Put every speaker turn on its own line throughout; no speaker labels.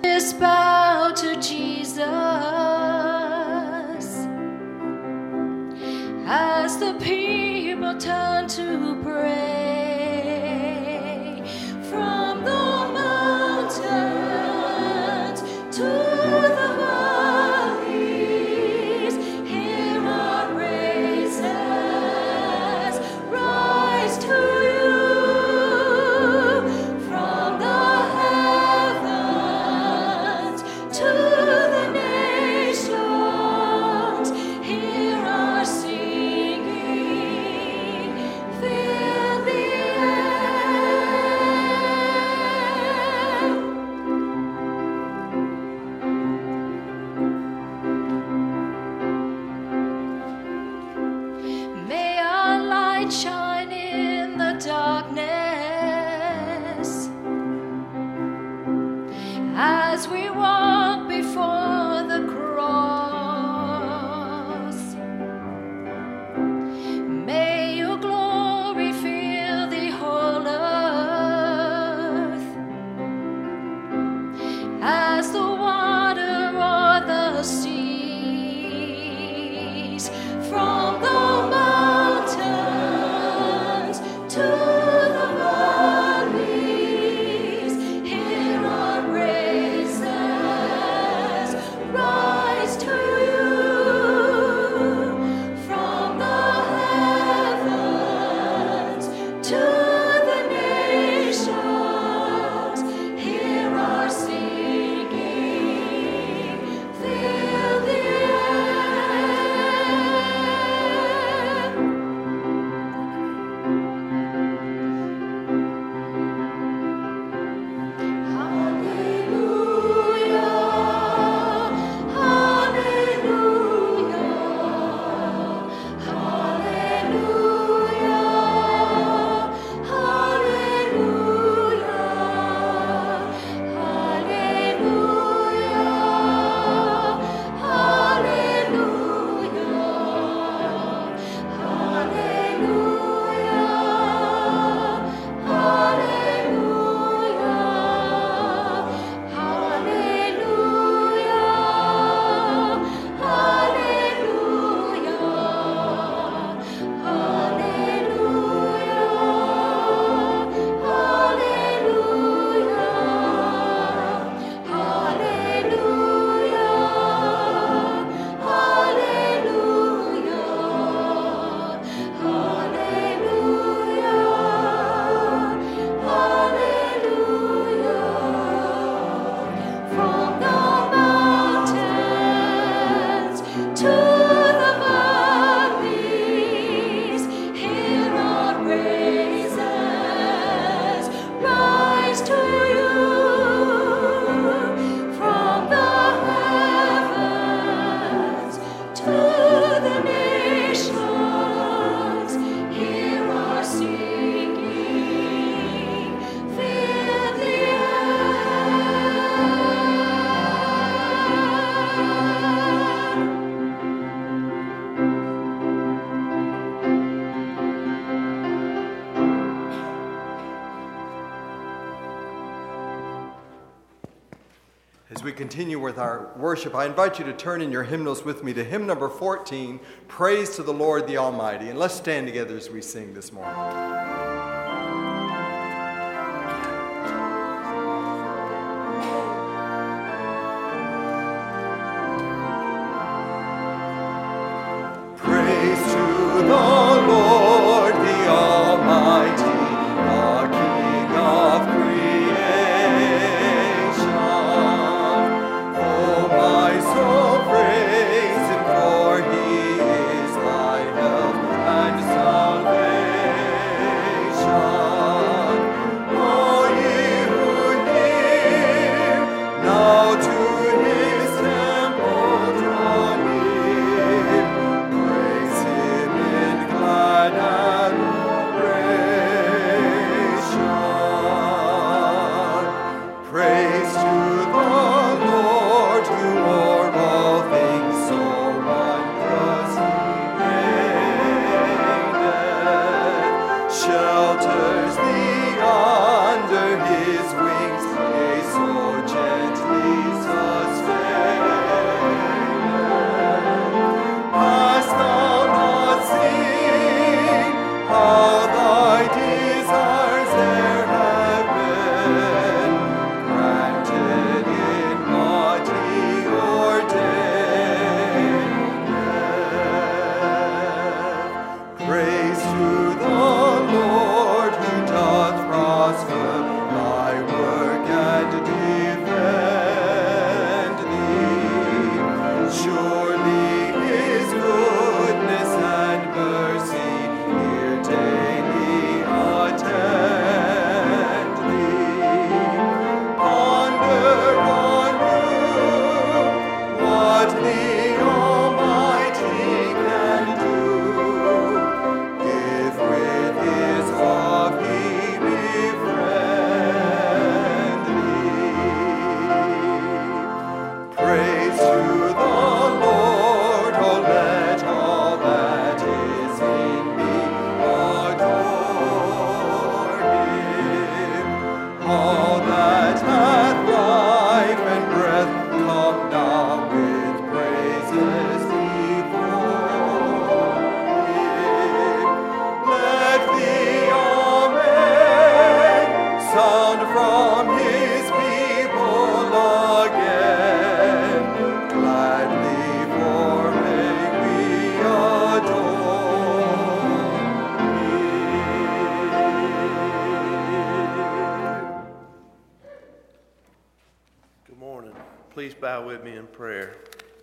Just bow to Jesus as the people turn to pray from the mountains to the valleys. Hear our praises rise to you from the heavens to the nations. Hear our singing, fill the air. May our light shine in the darkness as we walk before the cross. May your glory fill the whole earth as the water or the seas. From the mountains to the valleys, hear our praises rise to you from the heavens to the nations. Hear our singing, fill the
As we continue with our worship, I invite you to turn in your hymnals with me to hymn number 14, Praise to the Lord the Almighty. And let's stand together as we sing this morning. Praise to the Lord the Almighty, the King of creation. Oh, my soul, praise him, for he is thy help and salvation.
Good morning. Please bow with me in prayer.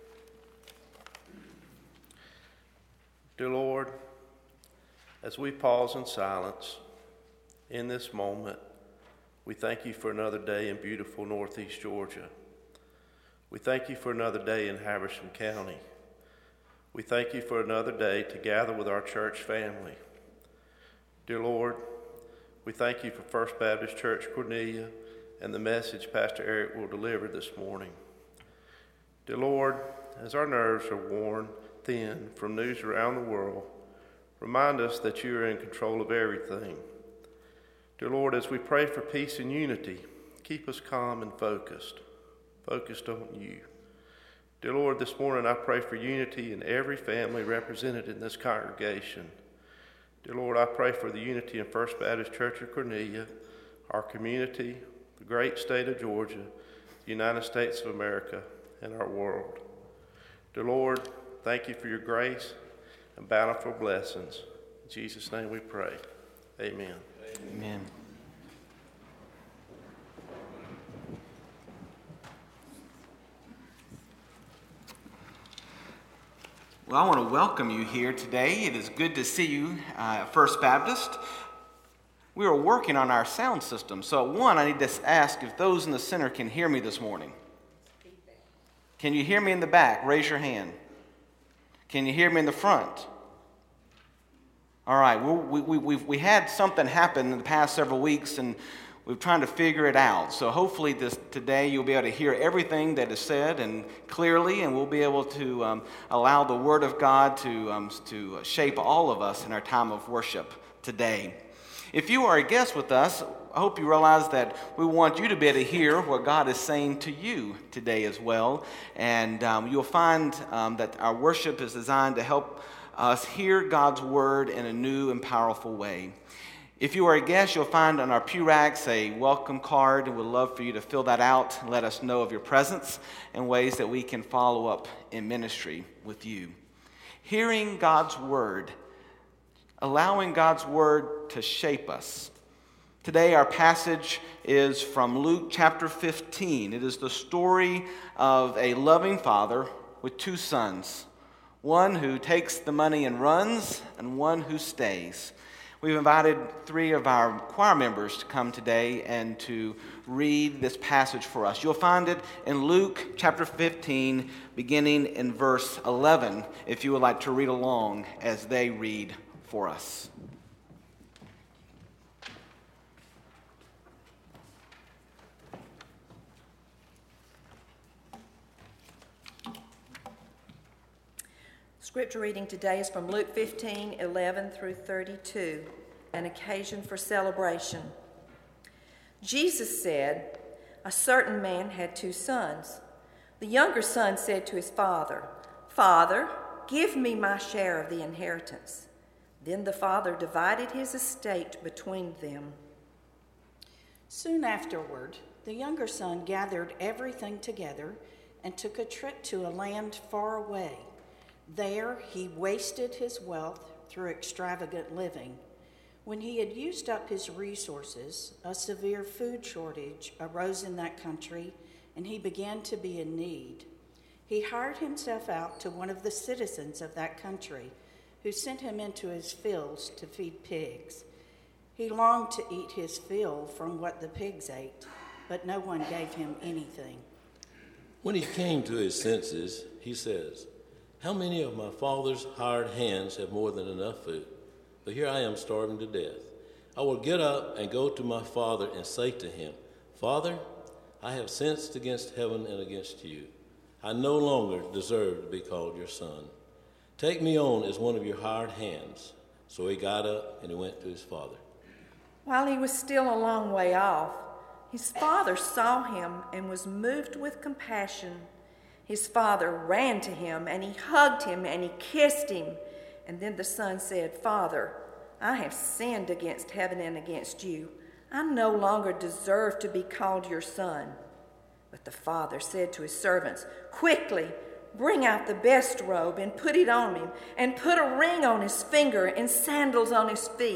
Dear Lord, as we pause in silence in this moment, we thank you for another day in beautiful Northeast Georgia. We thank you for another day in Habersham County. We thank you for another day to gather with our church family. Dear Lord, we thank you for First Baptist Church Cornelia and the message Pastor Eric will deliver this morning. Dear Lord, as our nerves are worn thin from news around the world, remind us that you are in control of everything. Dear Lord, as we pray for peace and unity, keep us calm and focused on you. Dear Lord, this morning I pray for unity in every family represented in this congregation. Dear Lord, I pray for the unity in First Baptist Church of Cornelia, our community, the great state of Georgia, the United States of America, and our world. Dear Lord, thank you for your grace and bountiful blessings. In Jesus' name we pray. Amen.
Amen. Well, I want to welcome you here today. It is good to see you at First Baptist. We are working on our sound system. So, one, I need to ask if those in the center can hear me this morning. Can you hear me in the back? Raise your hand. Can you hear me in the front? All right. We had something happen in the past several weeks, and we're trying to figure it out. So hopefully today you'll be able to hear everything that is said and clearly, and we'll be able to allow the Word of God to shape all of us in our time of worship today. If you are a guest with us, I hope you realize that we want you to be able to hear what God is saying to you today as well. And you'll find that our worship is designed to help us hear God's Word in a new and powerful way. If you are a guest, you'll find on our pew racks a welcome card, and we'd love for you to fill that out and let us know of your presence and ways that we can follow up in ministry with you. Hearing God's Word, allowing God's Word to shape us. Today our passage is from Luke chapter 15. It is the story of a loving father with two sons, one who takes the money and runs, and one who stays. We've invited 3 of our choir members to come today and to read this passage for us. You'll find it in Luke chapter 15, beginning in verse 11, if you would like to read along as they read for us.
Scripture reading today is from Luke 15, 11 through 32, an occasion for celebration. Jesus said, "A certain man had 2 sons. The younger son said to his father, 'Father, give me my share of the inheritance.' Then the father divided his estate between them.
Soon afterward, the younger son gathered everything together and took a trip to a land far away. There he wasted his wealth through extravagant living. When he had used up his resources, a severe food shortage arose in that country, and he began to be in need. He hired himself out to one of the citizens of that country, who sent him into his fields to feed pigs. He longed to eat his fill from what the pigs ate, but no one gave him anything.
When he came to his senses, he says, 'How many of my father's hired hands have more than enough food? But here I am starving to death. I will get up and go to my father and say to him, Father, I have sinned against heaven and against you. I no longer deserve to be called your son. Take me on as one of your hired hands.' So he got up and he went to his father.
While he was still a long way off, his father saw him and was moved with compassion. His father ran to him and he hugged him and he kissed him. And then the son said, 'Father, I have sinned against heaven and against you. I no longer deserve to be called your son.' But the father said to his servants, 'Quickly, bring out the best robe and put it on him, and put a ring on his finger and sandals on his feet,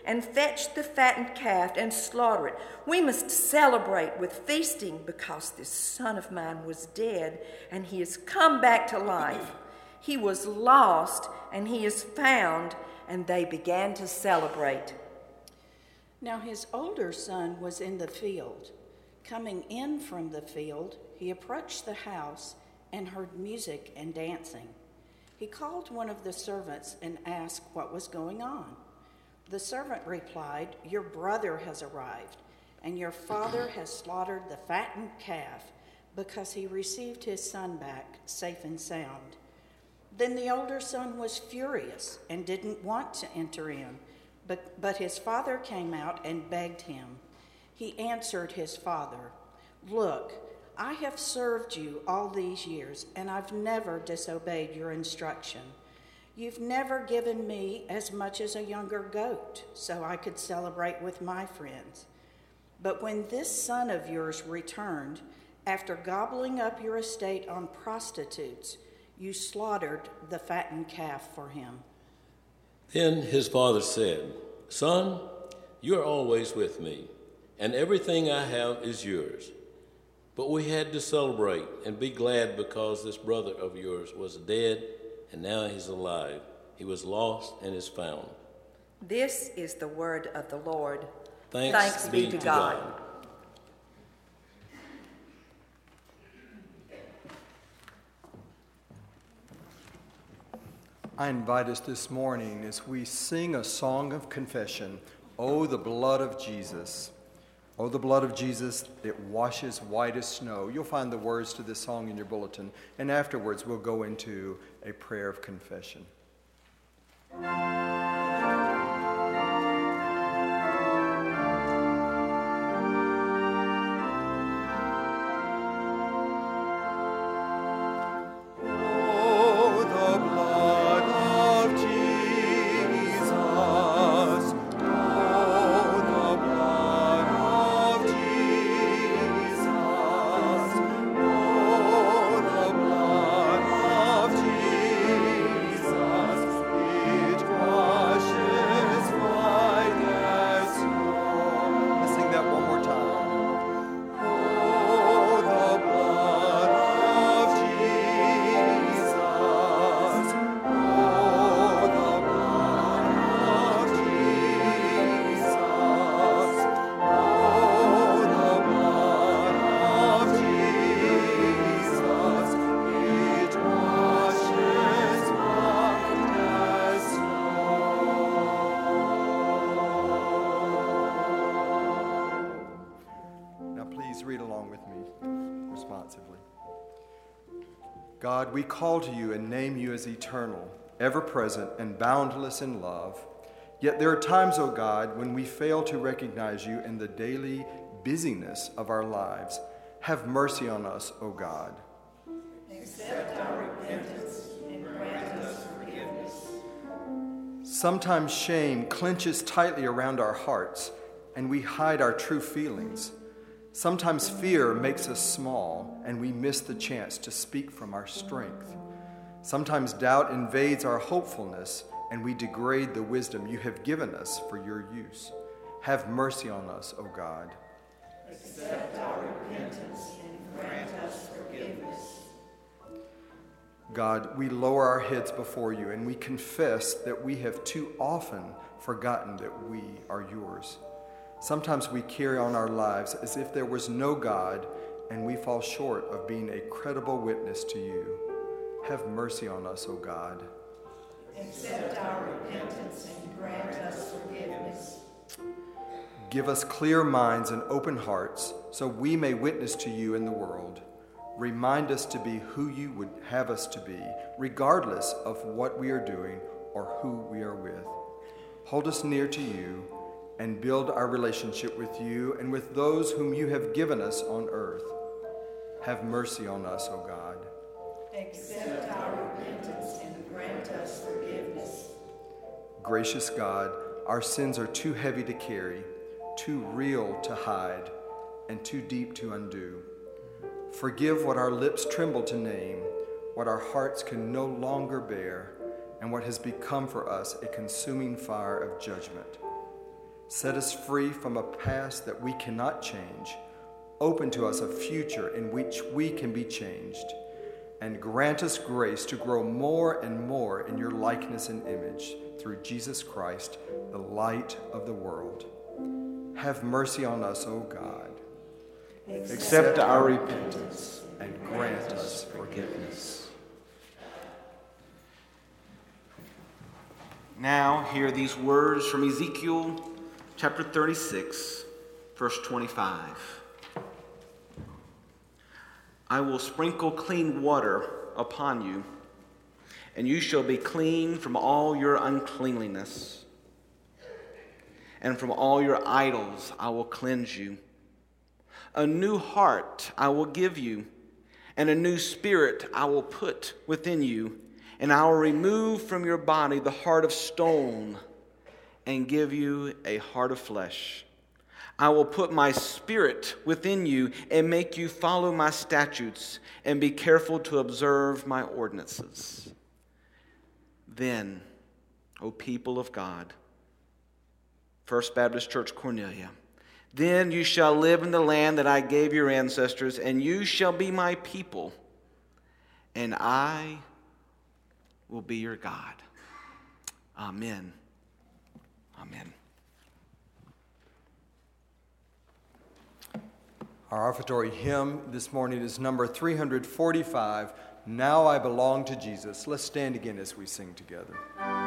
and fetch the fattened calf and slaughter it. We must celebrate with feasting because this son of mine was dead and he has come back to life. He was lost and he is found, and they began to celebrate.
Now his older son was in the field. Coming in from the field, he approached the house and heard music and dancing. He called one of the servants and asked what was going on. The servant replied, "Your brother has arrived, and your father has slaughtered the fattened calf because he received his son back safe and sound." Then the older son was furious and didn't want to enter in, but his father came out and begged him. He answered his father, "Look, I have served you all these years, and I've never disobeyed your instruction. You've never given me as much as a younger goat so I could celebrate with my friends. But when this son of yours returned, after gobbling up your estate on prostitutes, you slaughtered the fattened calf for him."
Then his father said, "Son, you are always with me, and everything I have is yours. But we had to celebrate and be glad because this brother of yours was dead, and now he's alive. He was lost and is found."
This is the word of the Lord.
Thanks
be to God.
I invite us this morning as we sing a song of confession, "Oh, the blood of Jesus." Oh, the blood of Jesus, it washes white as snow. You'll find the words to this song in your bulletin, and afterwards we'll go into a prayer of confession. God, we call to you and name you as eternal, ever-present, and boundless in love. Yet there are times, O God, when we fail to recognize you in the daily busyness of our lives. Have mercy on us, O God.
Accept our repentance and grant us forgiveness.
Sometimes shame clenches tightly around our hearts, and we hide our true feelings. Sometimes fear makes us small, and we miss the chance to speak from our strength. Sometimes doubt invades our hopefulness, and we degrade the wisdom you have given us for your use. Have mercy on us, O God.
Accept our repentance and grant us forgiveness.
God, we lower our heads before you, and we confess that we have too often forgotten that we are yours. Sometimes we carry on our lives as if there was no God, and we fall short of being a credible witness to you. Have mercy on us, O God.
Accept our repentance and grant us forgiveness.
Give us clear minds and open hearts so we may witness to you in the world. Remind us to be who you would have us to be, regardless of what we are doing or who we are with. Hold us near to you and build our relationship with you and with those whom you have given us on earth. Have mercy on us, O God.
Accept our repentance and grant us forgiveness.
Gracious God, our sins are too heavy to carry, too real to hide, and too deep to undo. Forgive what our lips tremble to name, what our hearts can no longer bear, and what has become for us a consuming fire of judgment. Set us free from a past that we cannot change. Open to us a future in which we can be changed. And grant us grace to grow more and more in your likeness and image through Jesus Christ, the light of the world. Have mercy on us, O God.
Accept our repentance
and grant us forgiveness.
Now hear these words from Ezekiel chapter 36, verse 25. I will sprinkle clean water upon you, and you shall be clean from all your uncleanliness. And from all your idols I will cleanse you. A new heart I will give you, and a new spirit I will put within you, and I will remove from your body the heart of stone and give you a heart of flesh. I will put my spirit within you and make you follow my statutes and be careful to observe my ordinances. Then, O people of God, First Baptist Church, Cornelia, then you shall live in the land that I gave your ancestors, and you shall be my people, and I will be your God. Amen. Amen.
Our offertory hymn this morning is number 345, Now I Belong to Jesus. Let's stand again as we sing together.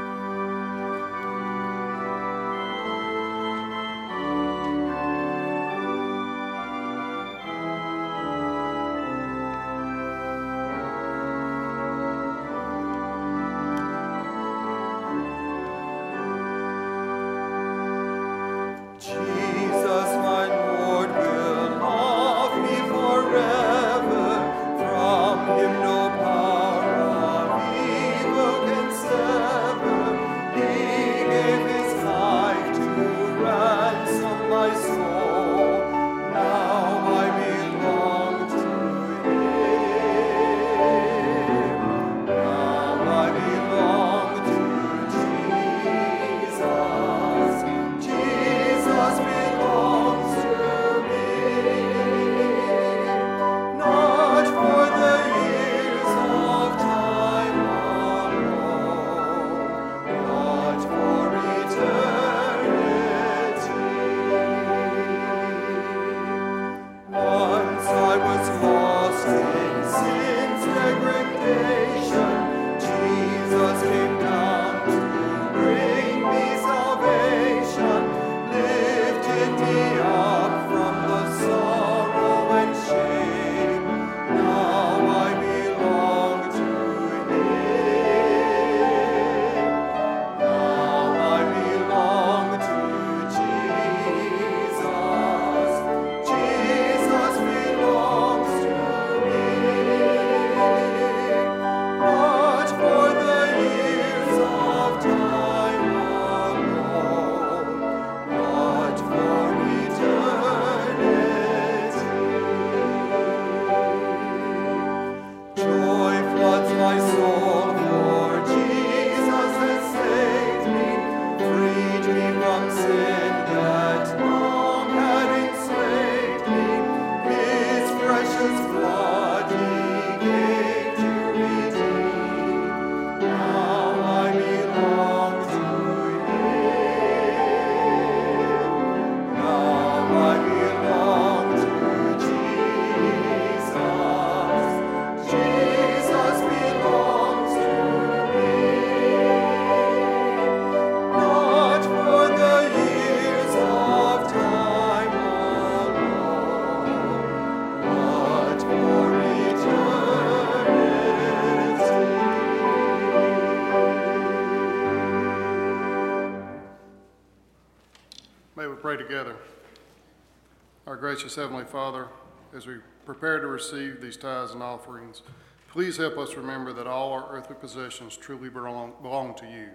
Gracious Heavenly Father, as we prepare to receive these tithes and offerings, please help us remember that all our earthly possessions truly belong to you.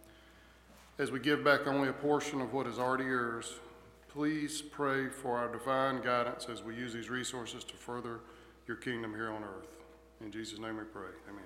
As we give back only a portion of what is already yours, please pray for our divine guidance as we use these resources to further your kingdom here on earth. In Jesus' name we pray. Amen.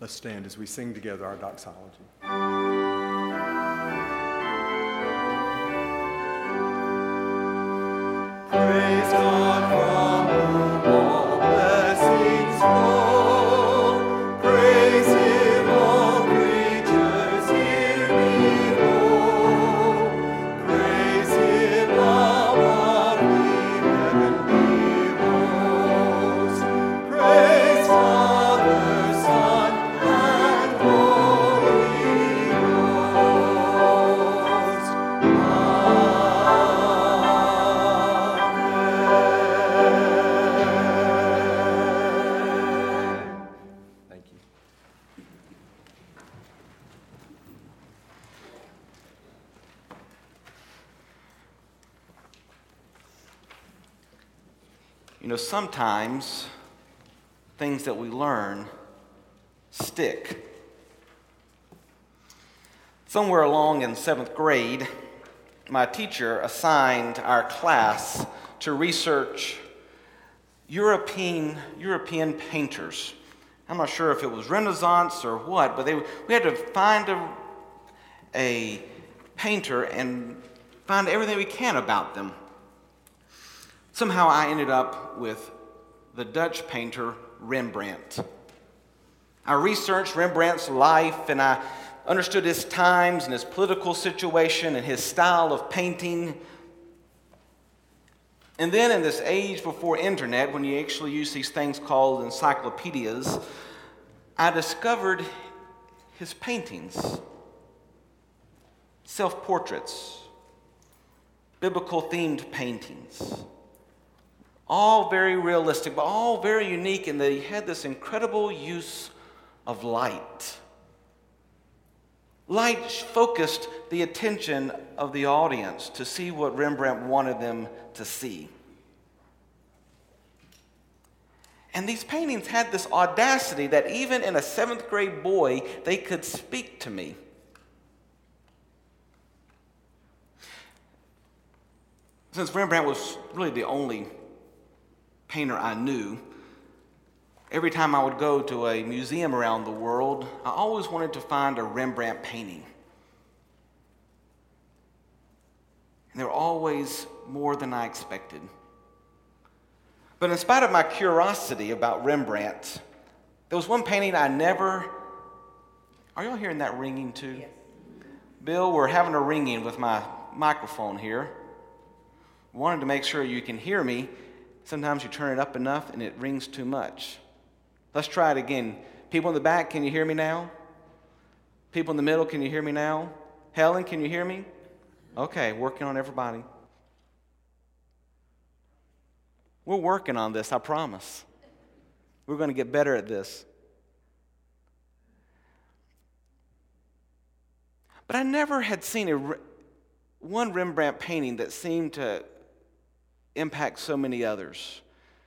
Let's stand as we sing together our doxology. Praise God from whom all blessings flow. Praise Him, all creatures here below. Praise Him above the heavenly hosts. Praise Father, Son, and Holy Ghost. Amen. Thank you.
You know, sometimes things that we learn stick. Somewhere along in 7th grade, my teacher assigned our class to research European painters. I'm not sure if it was Renaissance or what, but we had to find a painter and find everything we can about them. Somehow I ended up with the Dutch painter Rembrandt. I researched Rembrandt's life, and I understood his times and his political situation and his style of painting. And then in this age before internet, when you actually use these things called encyclopedias, I discovered his paintings, self-portraits, biblical-themed paintings. All very realistic, but all very unique in that he had this incredible use of light. Light focused the attention of the audience to see what Rembrandt wanted them to see. And these paintings had this audacity that even in a 7th grade boy, they could speak to me. Since Rembrandt was really the only painter I knew, every time I would go to a museum around the world, I always wanted to find a Rembrandt painting. And they were always more than I expected. But in spite of my curiosity about Rembrandt, there was one painting I never... Are y'all hearing that ringing too? Yes. Bill, we're having a ringing with my microphone here. Wanted to make sure you can hear me. Sometimes you turn it up enough and it rings too much. Let's try it again. People in the back, can you hear me now? People in the middle, can you hear me now? Helen, can you hear me? Okay, working on everybody. We're working on this, I promise. We're going to get better at this. But I never had seen one Rembrandt painting that seemed to impact so many others.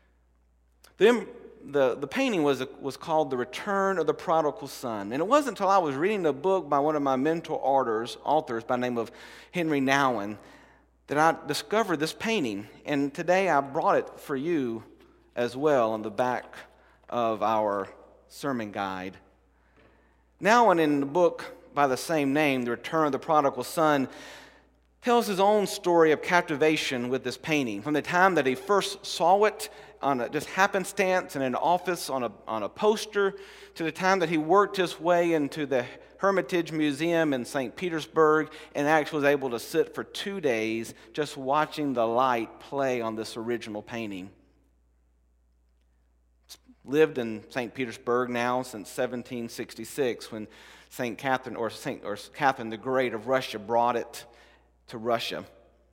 The painting was called The Return of the Prodigal Son. And it wasn't until I was reading a book by one of my mentor authors by the name of Henry Nouwen that I discovered this painting. And today I brought it for you as well on the back of our sermon guide. Nouwen, in the book by the same name, The Return of the Prodigal Son, tells his own story of captivation with this painting. From the time that he first saw it on just happenstance in an office on a poster, to the time that he worked his way into the Hermitage Museum in St. Petersburg and actually was able to sit for 2 days just watching the light play on this original painting. Lived in St. Petersburg now since 1766, when Catherine the Great of Russia brought it to Russia.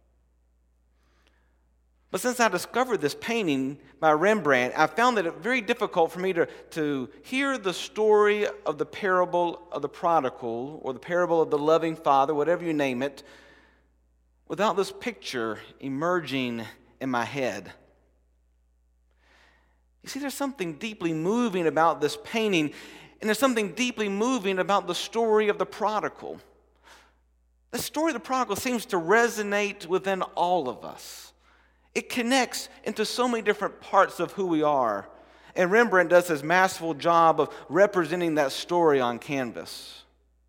But since I discovered this painting by Rembrandt, I found it very difficult for me to hear the story of the parable of the prodigal, or the parable of the loving father, whatever you name it, without this picture emerging in my head. You see, there's something deeply moving about this painting, and there's something deeply moving about the story of the prodigal. The story of the prodigal seems to resonate within all of us. It connects into so many different parts of who we are. And Rembrandt does this masterful job of representing that story on canvas.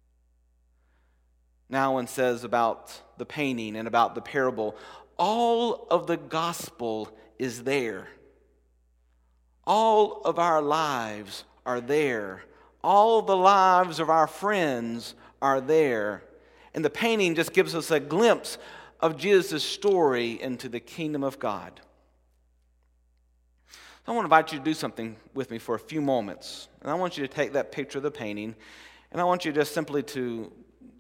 Nouwen says about the painting and about the parable, all of the gospel is there. All of our lives are there. All the lives of our friends are there. And the painting just gives us a glimpse of Jesus' story into the kingdom of God. So I want to invite you to do something with me for a few moments. And I want you to take that picture of the painting, and I want you just simply to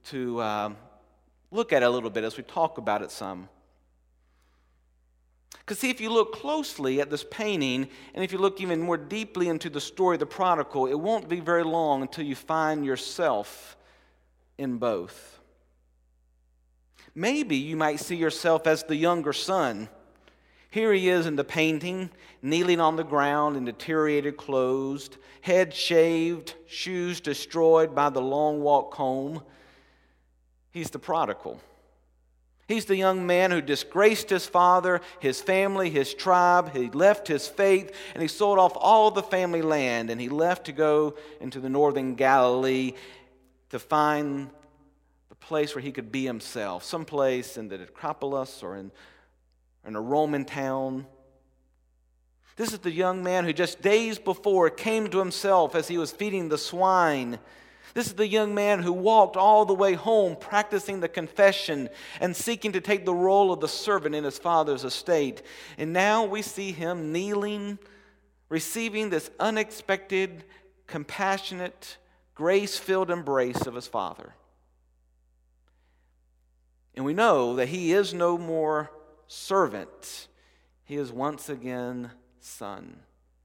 look at it a little bit as we talk about it some. Because see, if you look closely at this painting, and if you look even more deeply into the story of the prodigal, it won't be very long until you find yourself in both. Maybe you might see yourself as the younger son. Here he is in the painting, kneeling on the ground in deteriorated clothes, head shaved, shoes destroyed by the long walk home. He's the prodigal. He's the young man who disgraced his father, his family, his tribe. He left his faith, and he sold off all the family land, and he left to go into the northern Galilee to find the place where he could be himself, someplace in the Acropolis or in a Roman town. This is the young man who just days before came to himself as he was feeding the swine. This is the young man who walked all the way home practicing the confession and seeking to take the role of the servant in his father's estate. And now we see him kneeling, receiving this unexpected, compassionate, grace-filled embrace of his father. And we know that he is no more servant. He is once again son.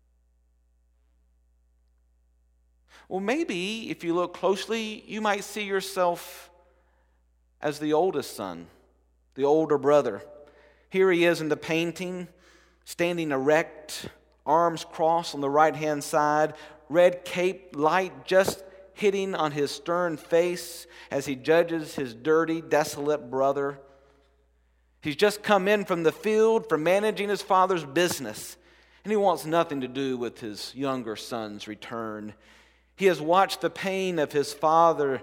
Well, maybe if you look closely, you might see yourself as the oldest son, the older brother. Here he is in the painting, standing erect, arms crossed on the right-hand side, red cape, light just hitting on his stern face as he judges his dirty, desolate brother. He's just come in from the field from managing his father's business, and he wants nothing to do with his younger son's return. He has watched the pain of his father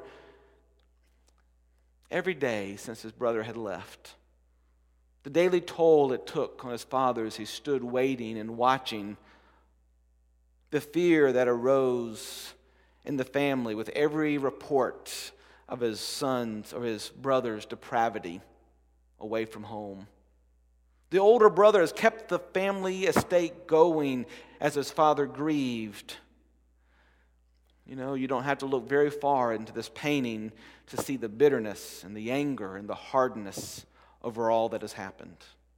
every day since his brother had left. The daily toll it took on his father as he stood waiting and watching. The fear that arose in the family with every report of his son's or his brother's depravity away from home. The older brother has kept the family estate going as his father grieved. You know, you don't have to look very far into this painting to see the bitterness and the anger and the hardness over all that has happened.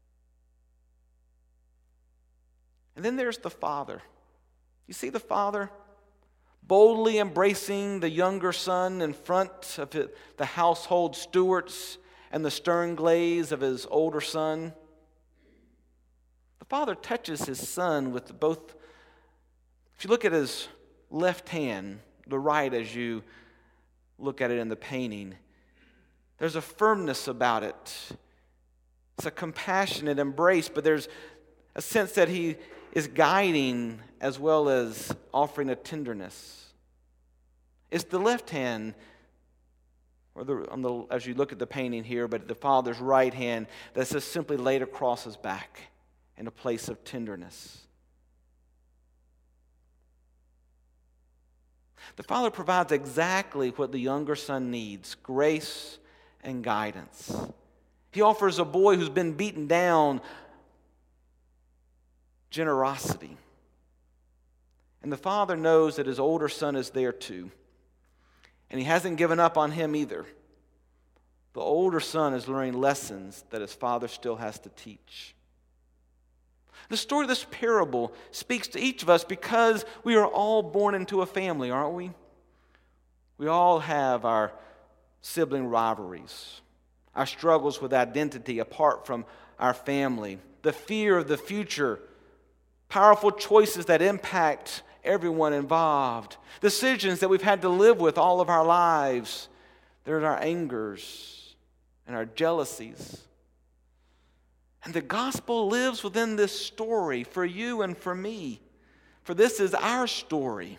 And then there's the father. You see the father boldly embracing the younger son in front of the household stewards and the stern gaze of his older son. The father touches his son with both. If you look at his left hand, the right as you look at it in the painting, there's a firmness about it. It's a compassionate embrace, but there's a sense that he is guiding as well as offering a tenderness. It's the left hand, or as you look at the painting here, but the father's right hand that's just simply laid across his back in a place of tenderness. The father provides exactly what the younger son needs: grace and guidance. He offers a boy who's been beaten down generosity. And the father knows that his older son is there too. And he hasn't given up on him either. The older son is learning lessons that his father still has to teach. The story of this parable speaks to each of us because we are all born into a family, aren't we? We all have our sibling rivalries, our struggles with identity apart from our family, the fear of the future, powerful choices that impact everyone involved, decisions that we've had to live with all of our lives. There's our angers and our jealousies. And the gospel lives within this story for you and for me. for this is our story.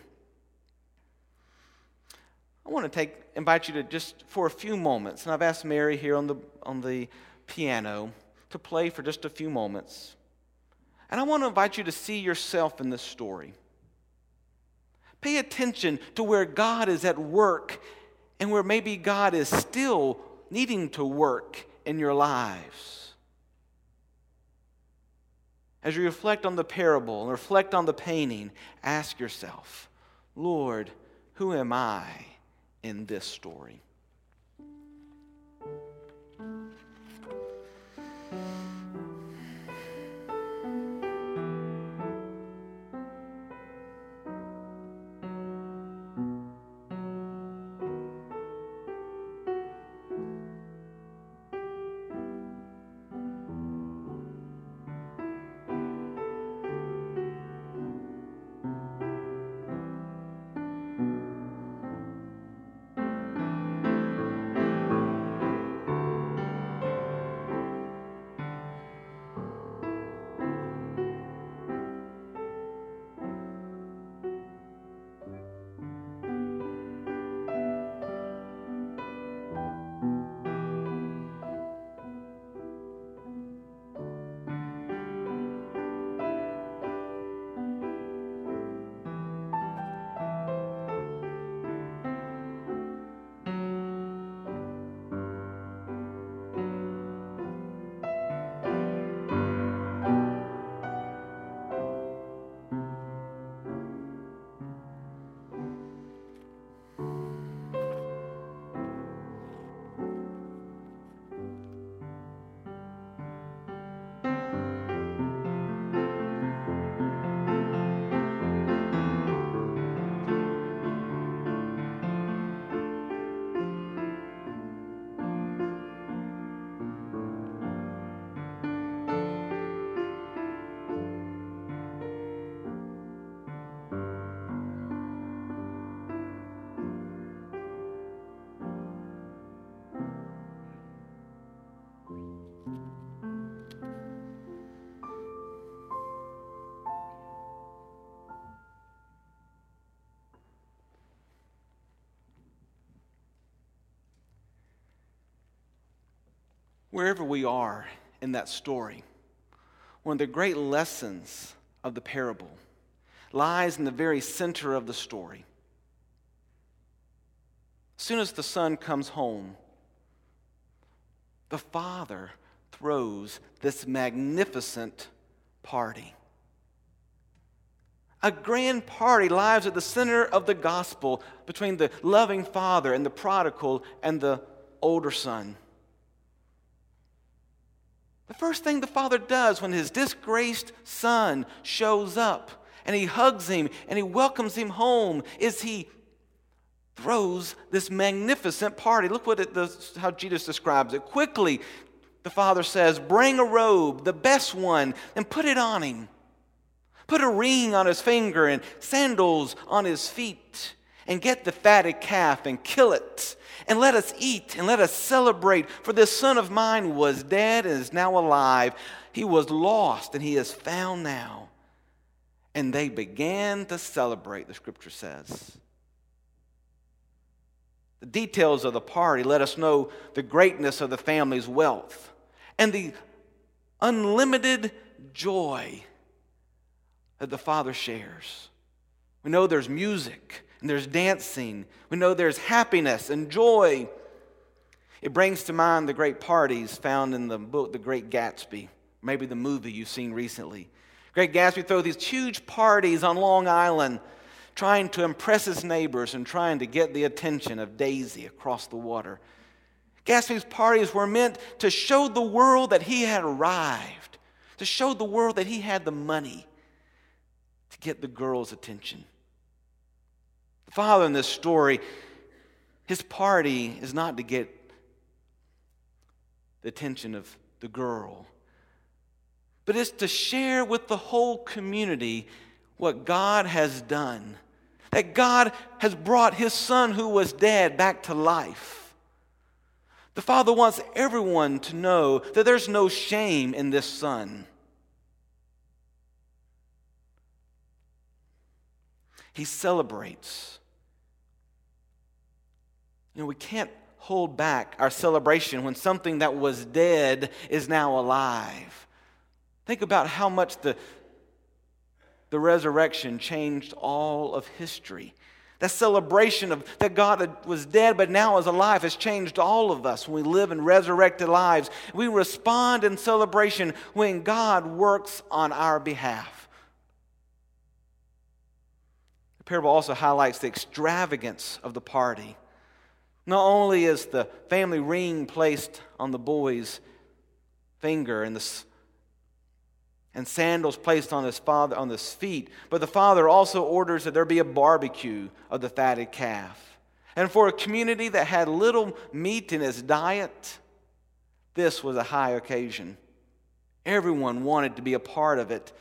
I want to invite you to just for a few moments, and I've asked Mary here on the piano to play for just a few moments. And I want to invite you to see yourself in this story. Pay attention to where God is at work and where maybe God is still needing to work in your lives. As you reflect on the parable and reflect on the painting, ask yourself, Lord, who am I in this story? Wherever we are in that story, one of the great lessons of the parable lies in the very center of the story. As soon as the son comes home, the father throws this magnificent party. A grand party lies at the center of the gospel between the loving father and the prodigal and the older son. The first thing the father does when his disgraced son shows up and he hugs him and he welcomes him home is he throws this magnificent party. Look how Jesus describes it. Quickly, the father says, bring a robe, the best one, and put it on him. Put a ring on his finger and sandals on his feet. And get the fatted calf and kill it. And let us eat and let us celebrate. For this son of mine was dead and is now alive. He was lost and he is found now. And they began to celebrate, the scripture says. The details of the party let us know the greatness of the family's wealth and the unlimited joy that the father shares. We know there's music. And there's dancing. We know there's happiness and joy. It brings to mind the great parties found in the book, The Great Gatsby, maybe the movie you've seen recently. Great Gatsby throws these huge parties on Long Island, trying to impress his neighbors and trying to get the attention of Daisy across the water. Gatsby's parties were meant to show the world that he had arrived, to show the world that he had the money to get the girl's attention. The father in this story, his party is not to get the attention of the girl, but it's to share with the whole community what God has done. That God has brought his son who was dead back to life. The father wants everyone to know that there's no shame in this son. He celebrates. We can't hold back our celebration when something that was dead is now alive. Think about how much the resurrection changed all of history. That celebration of that God that was dead but now is alive has changed all of us when we live in resurrected lives. We respond in celebration when God works on our behalf. The parable also highlights the extravagance of the party. Not only is the family ring placed on the boy's finger and sandals placed on his feet, but the father also orders that there be a barbecue of the fatted calf. And for a community that had little meat in its diet, this was a high occasion. Everyone wanted to be a part of it.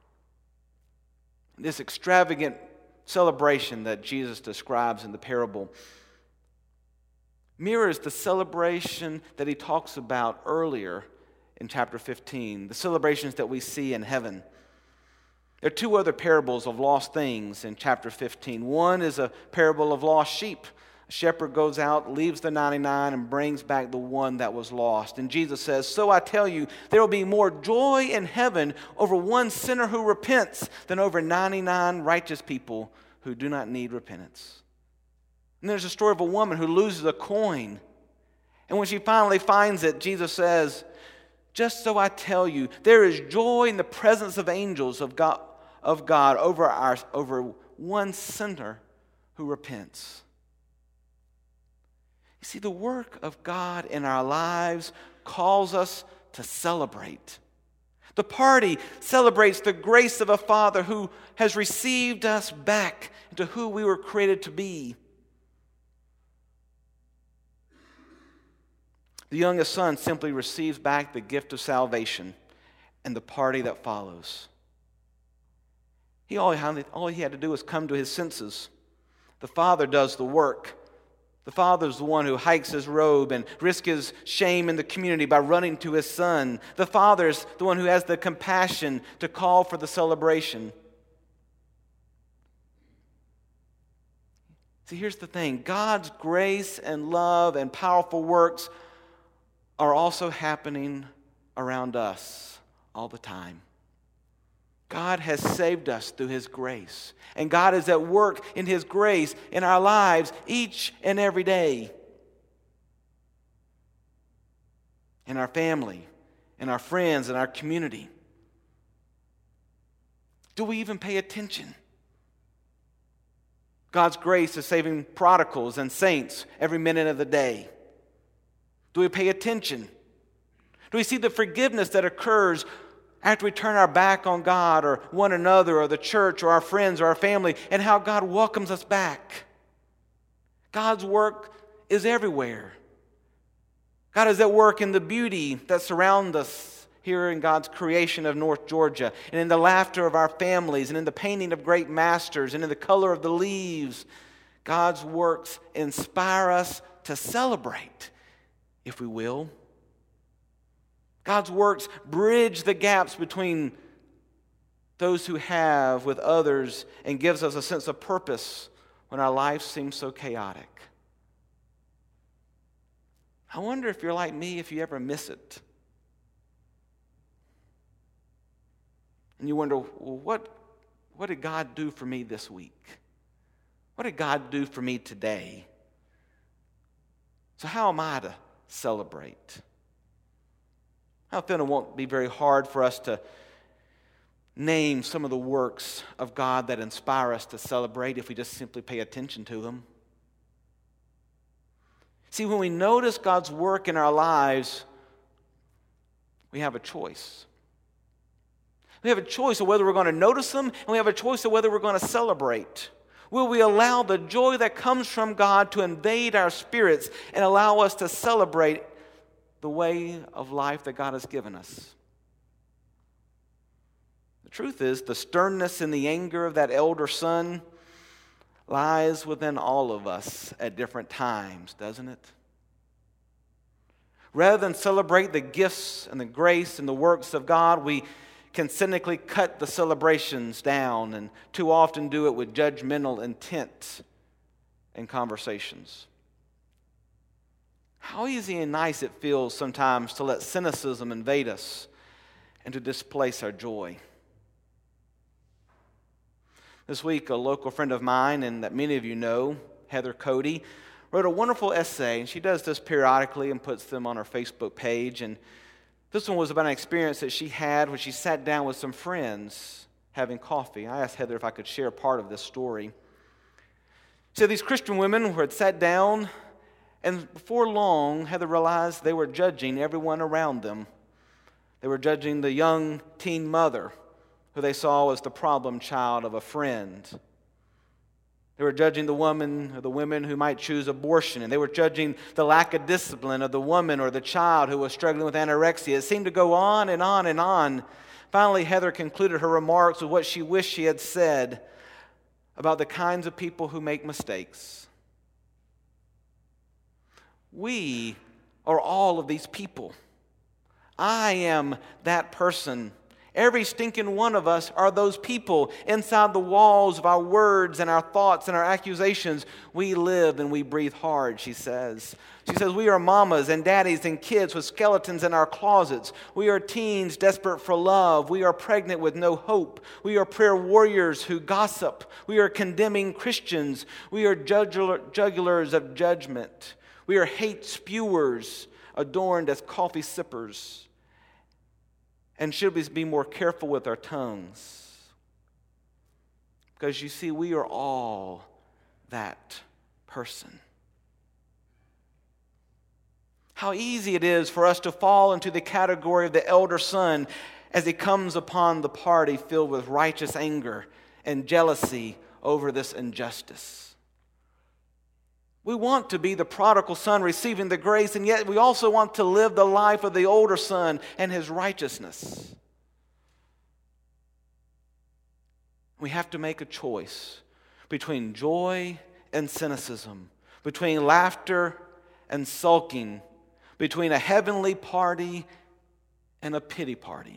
This extravagant celebration that Jesus describes in the parable mirrors the celebration that he talks about earlier in chapter 15, the celebrations that we see in heaven. There are two other parables of lost things in chapter 15. One is a parable of lost sheep. A shepherd goes out, leaves the 99, and brings back the one that was lost. And Jesus says, "So I tell you, there will be more joy in heaven over one sinner who repents than over 99 righteous people who do not need repentance." And there's a story of a woman who loses a coin. And when she finally finds it, Jesus says, "Just so I tell you, there is joy in the presence of angels of God over one sinner who repents." You see, the work of God in our lives calls us to celebrate. The party celebrates the grace of a Father who has received us back into who we were created to be. The youngest son simply receives back the gift of salvation and the party that follows. All he had to do was come to his senses. The father does the work. The father's the one who hikes his robe and risks his shame in the community by running to his son. The father's the one who has the compassion to call for the celebration. See, here's the thing. God's grace and love and powerful works are also happening around us all the time. God has saved us through His grace. And God is at work in His grace in our lives each and every day. In our family, in our friends, in our community. Do we even pay attention? God's grace is saving prodigals and saints every minute of the day. Do we pay attention? Do we see the forgiveness that occurs after we turn our back on God or one another or the church or our friends or our family, and how God welcomes us back? God's work is everywhere. God is at work in the beauty that surrounds us here in God's creation of North Georgia, and in the laughter of our families, and in the painting of great masters, and in the color of the leaves. God's works inspire us to celebrate, if we will. God's works bridge the gaps between those who have with others and gives us a sense of purpose when our lives seem so chaotic. I wonder if you're like me, if you ever miss it. And you wonder, well, what did God do for me this week? What did God do for me today? So how am I to celebrate? I feel it won't be very hard for us to name some of the works of God that inspire us to celebrate if we just simply pay attention to them. See, when we notice God's work in our lives, we have a choice. We have a choice of whether we're going to notice them, and we have a choice of whether we're going to celebrate. Will we allow the joy that comes from God to invade our spirits and allow us to celebrate the way of life that God has given us? The truth is, the sternness and the anger of that elder son lies within all of us at different times, doesn't it? Rather than celebrate the gifts and the grace and the works of God, we can cynically cut the celebrations down and too often do it with judgmental intent in conversations. How easy and nice it feels sometimes to let cynicism invade us and to displace our joy. This week, a local friend of mine, and that many of you know, Heather Cody, wrote a wonderful essay, and she does this periodically and puts them on her Facebook page. And this one was about an experience that she had when she sat down with some friends having coffee. I asked Heather if I could share part of this story. So these Christian women who had sat down, and before long, Heather realized they were judging everyone around them. They were judging the young teen mother who they saw as the problem child of a friend. They were judging the woman or the women who might choose abortion, and they were judging the lack of discipline of the woman or the child who was struggling with anorexia. It seemed to go on and on and on. Finally, Heather concluded her remarks with what she wished she had said about the kinds of people who make mistakes. We are all of these people. I am that person. Every stinking one of us are those people inside the walls of our words and our thoughts and our accusations. We live and we breathe hard, she says. She says we are mamas and daddies and kids with skeletons in our closets. We are teens desperate for love. We are pregnant with no hope. We are prayer warriors who gossip. We are condemning Christians. We are jugglers of judgment. We are hate spewers adorned as coffee sippers. And should we be more careful with our tongues? Because you see, we are all that person. How easy it is for us to fall into the category of the elder son as he comes upon the party filled with righteous anger and jealousy over this injustice. We want to be the prodigal son receiving the grace, and yet we also want to live the life of the older son and his righteousness. We have to make a choice between joy and cynicism, between laughter and sulking, between a heavenly party and a pity party.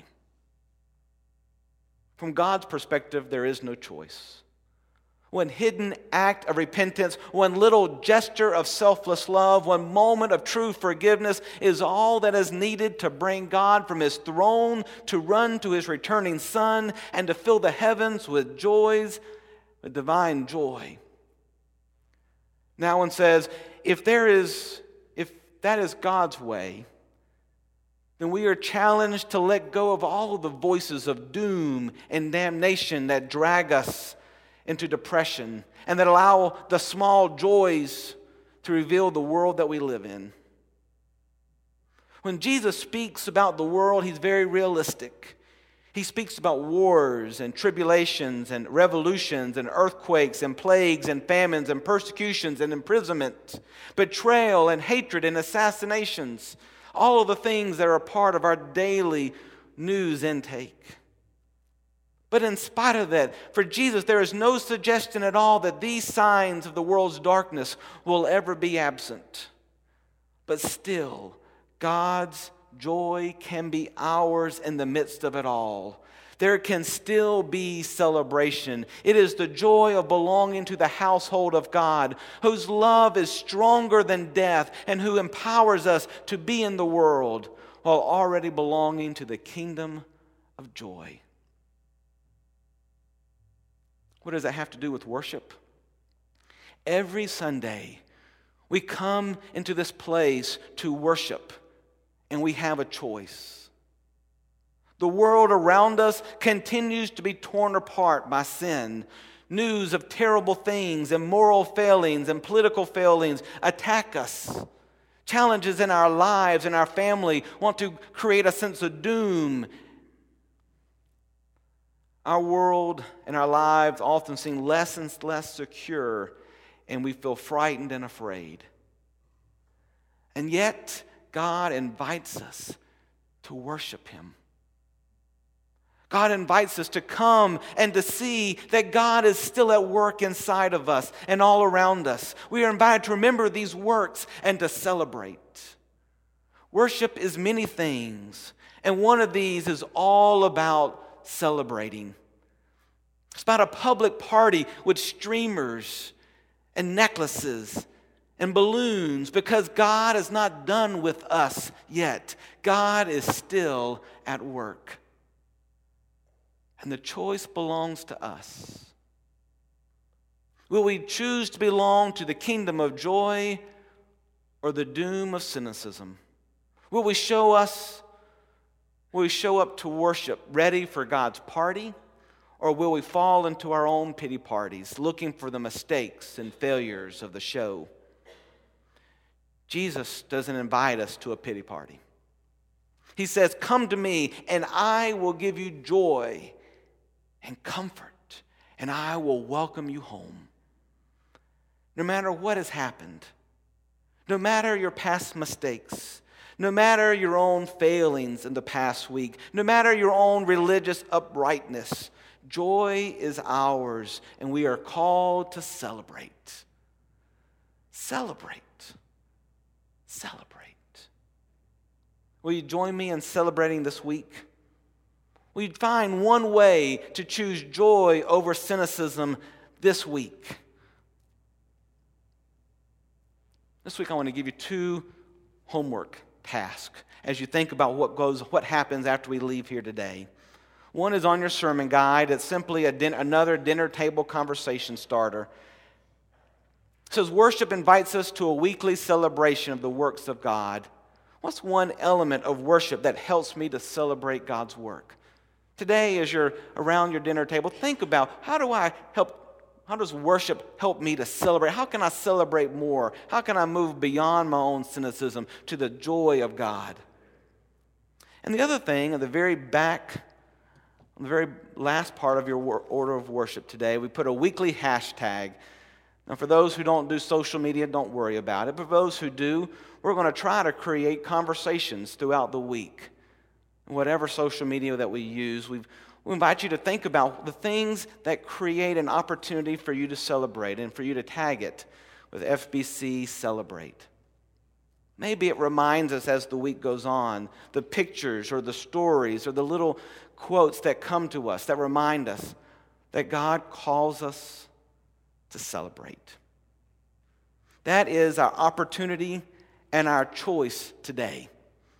From God's perspective, there is no choice. One hidden act of repentance, one little gesture of selfless love, one moment of true forgiveness is all that is needed to bring God from his throne to run to his returning Son and to fill the heavens with joys, with divine joy. Now one says, if that is God's way, then we are challenged to let go of all of the voices of doom and damnation that drag us into depression and that allow the small joys to reveal the world that we live in. When Jesus speaks about the world, he's very realistic. He speaks about wars and tribulations and revolutions and earthquakes and plagues and famines and persecutions and imprisonment, betrayal and hatred and assassinations, all of the things that are a part of our daily news intake. But in spite of that, for Jesus, there is no suggestion at all that these signs of the world's darkness will ever be absent. But still, God's joy can be ours in the midst of it all. There can still be celebration. It is the joy of belonging to the household of God, whose love is stronger than death and who empowers us to be in the world while already belonging to the kingdom of joy. What does that have to do with worship? Every Sunday, we come into this place to worship, and we have a choice. The world around us continues to be torn apart by sin. News of terrible things and moral failings and political failings attack us. Challenges in our lives and our family want to create a sense of doom. Our world and our lives often seem less and less secure, and we feel frightened and afraid. And yet, God invites us to worship him. God invites us to come and to see that God is still at work inside of us and all around us. We are invited to remember these works and to celebrate. Worship is many things, and one of these is all about celebrating. It's about a public party with streamers and necklaces and balloons, because God is not done with us yet. God is still at work. And the choice belongs to us. Will we choose to belong to the kingdom of joy or the doom of cynicism? Will we show up to worship ready for God's party? Or will we fall into our own pity parties, looking for the mistakes and failures of the show? Jesus doesn't invite us to a pity party. He says, "Come to me, and I will give you joy and comfort, and I will welcome you home." No matter what has happened, no matter your past mistakes, no matter your own failings in the past week, no matter your own religious uprightness, joy is ours, and we are called to celebrate. Celebrate. Celebrate. Will you join me in celebrating this week? Will you find one way to choose joy over cynicism this week? This week I want to give you 2 homework tasks as you think about what happens after we leave here today. One is on your sermon guide. It's simply another dinner table conversation starter. It says, worship invites us to a weekly celebration of the works of God. What's one element of worship that helps me to celebrate God's work? Today, as you're around your dinner table, think about how does worship help me to celebrate? How can I celebrate more? How can I move beyond my own cynicism to the joy of God? And the other thing, at the very back, on the very last part of your order of worship today, we put a weekly hashtag. Now, for those who don't do social media, don't worry about it. But for those who do, we're going to try to create conversations throughout the week. Whatever social media that we use, we invite you to think about the things that create an opportunity for you to celebrate and for you to tag it with FBC Celebrate. Maybe it reminds us as the week goes on, the pictures or the stories or the little quotes that come to us that remind us that God calls us to celebrate. That is our opportunity and our choice today.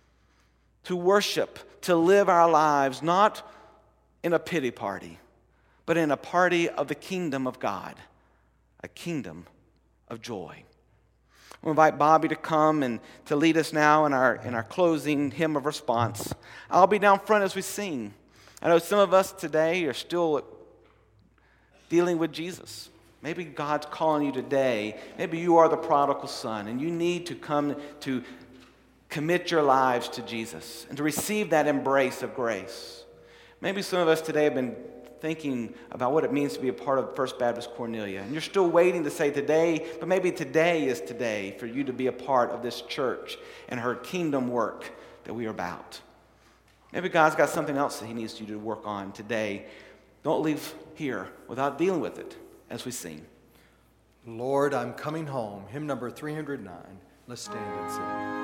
To worship, to live our lives not in a pity party, but in a party of the kingdom of God, a kingdom of joy. We'll invite Bobby to come and to lead us now in our closing hymn of response. I'll be down front as we sing. I know some of us today are still dealing with Jesus. Maybe God's calling you today. Maybe you are the prodigal son, and you need to come to commit your lives to Jesus and to receive that embrace of grace. Maybe some of us today have been thinking about what it means to be a part of First Baptist Cornelia, and you're still waiting to say today, but maybe today is today for you to be a part of this church and her kingdom work that we are about. Maybe God's got something else that He needs you to work on today. Don't leave here without dealing with it as we sing.
Lord, I'm coming home. Hymn number 309. Let's stand and sing.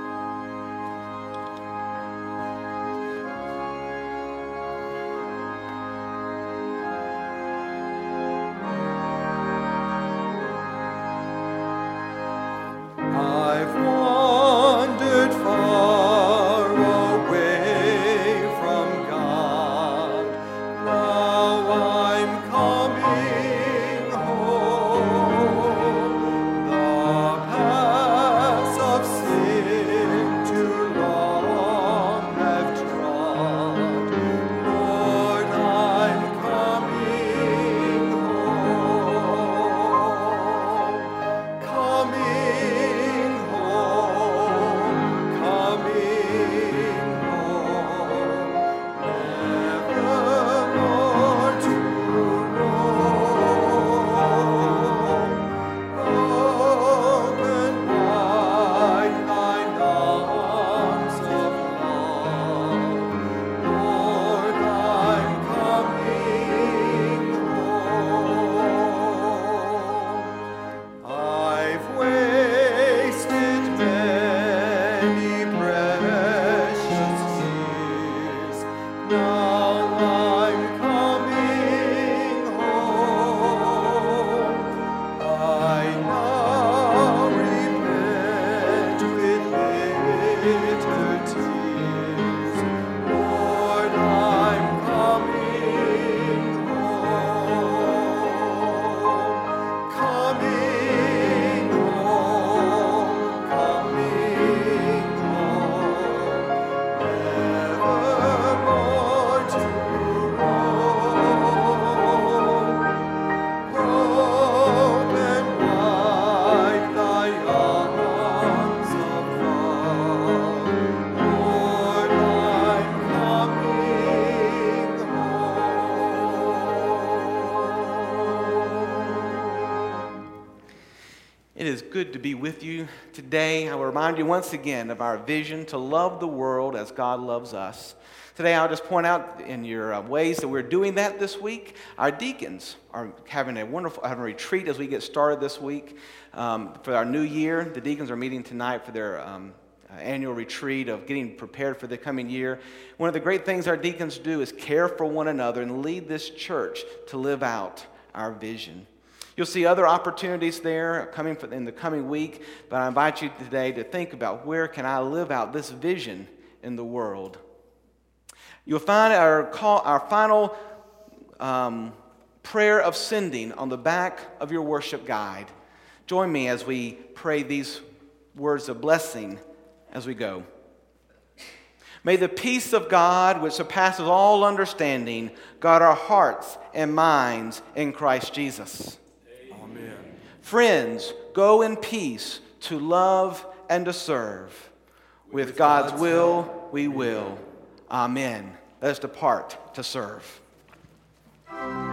Sin
is good to be with you today. I will remind you once again of our vision to love the world as God loves us. Today, I'll just point out in your ways that we're doing that this week. Our deacons are having a retreat as we get started this week for our new year. The deacons are meeting tonight for their annual retreat of getting prepared for the coming year. One of the great things our deacons do is care for one another and lead this church to live out our vision. You'll see other opportunities there coming in the coming week, but I invite you today to think about where can I live out this vision in the world. You'll find our final prayer of sending on the back of your worship guide. Join me as we pray these words of blessing as we go. May the peace of God, which surpasses all understanding, guard our hearts and minds in Christ Jesus.
Amen.
Friends, go in peace to love and to serve. With God's will, we will. Amen. Let us depart to serve.